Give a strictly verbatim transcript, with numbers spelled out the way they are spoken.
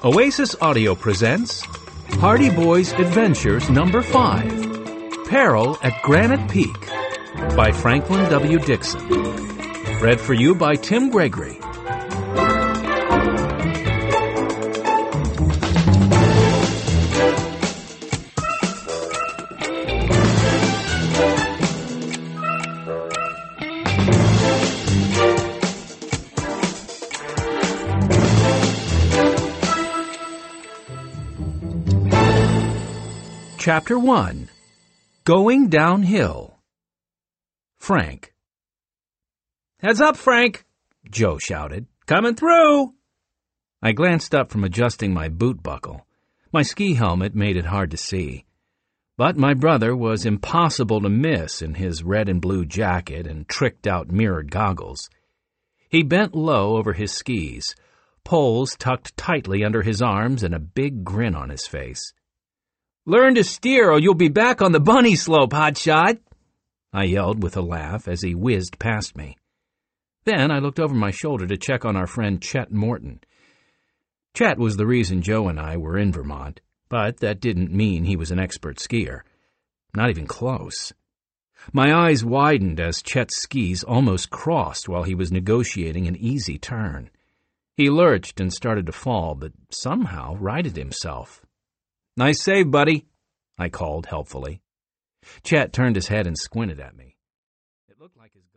Oasis Audio presents Hardy Boys Adventures Number five, Peril at Granite Peak, by Franklin W. Dixon. Read for you by Tim Gregory. Chapter one. Going Downhill. Frank. "Heads up, Frank!" Joe shouted. "Coming through!" I glanced up from adjusting my boot buckle. My ski helmet made it hard to see. But my brother was impossible to miss in his red and blue jacket and tricked-out mirrored goggles. He bent low over his skis, poles tucked tightly under his arms and a big grin on his face. "Learn to steer or you'll be back on the bunny slope, hotshot!" I yelled with a laugh as he whizzed past me. Then I looked over my shoulder to check on our friend Chet Morton. Chet was the reason Joe and I were in Vermont, but that didn't mean he was an expert skier. Not even close. My eyes widened as Chet's skis almost crossed while he was negotiating an easy turn. He lurched and started to fall, but somehow righted himself. "Nice save, buddy," I called helpfully. Chet turned his head and squinted at me. It looked like his